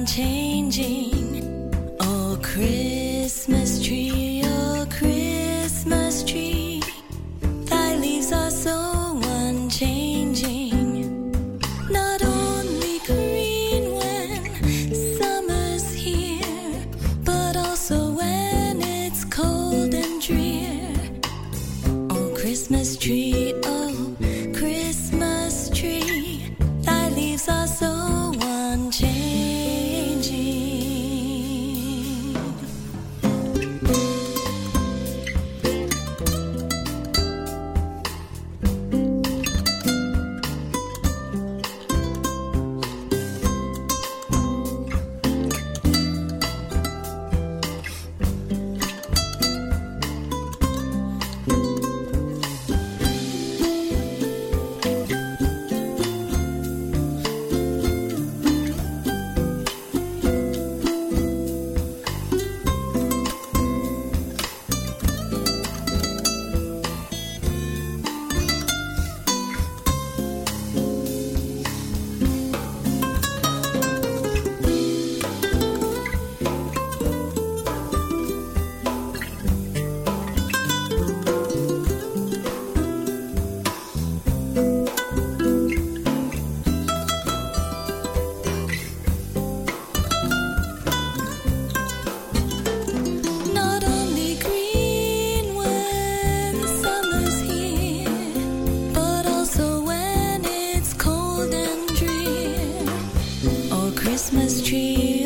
unchanging. Oh, Christmas tree, oh, Christmas tree, thy leaves are so unchanging. Not only green when summer's here, but also when it's cold and drear. Oh, Christmas tree, oh, Christmas tree, thy leaves are so unchanging. Not only green when summer's here, but also when it's cold and drear. Oh, Christmas tree,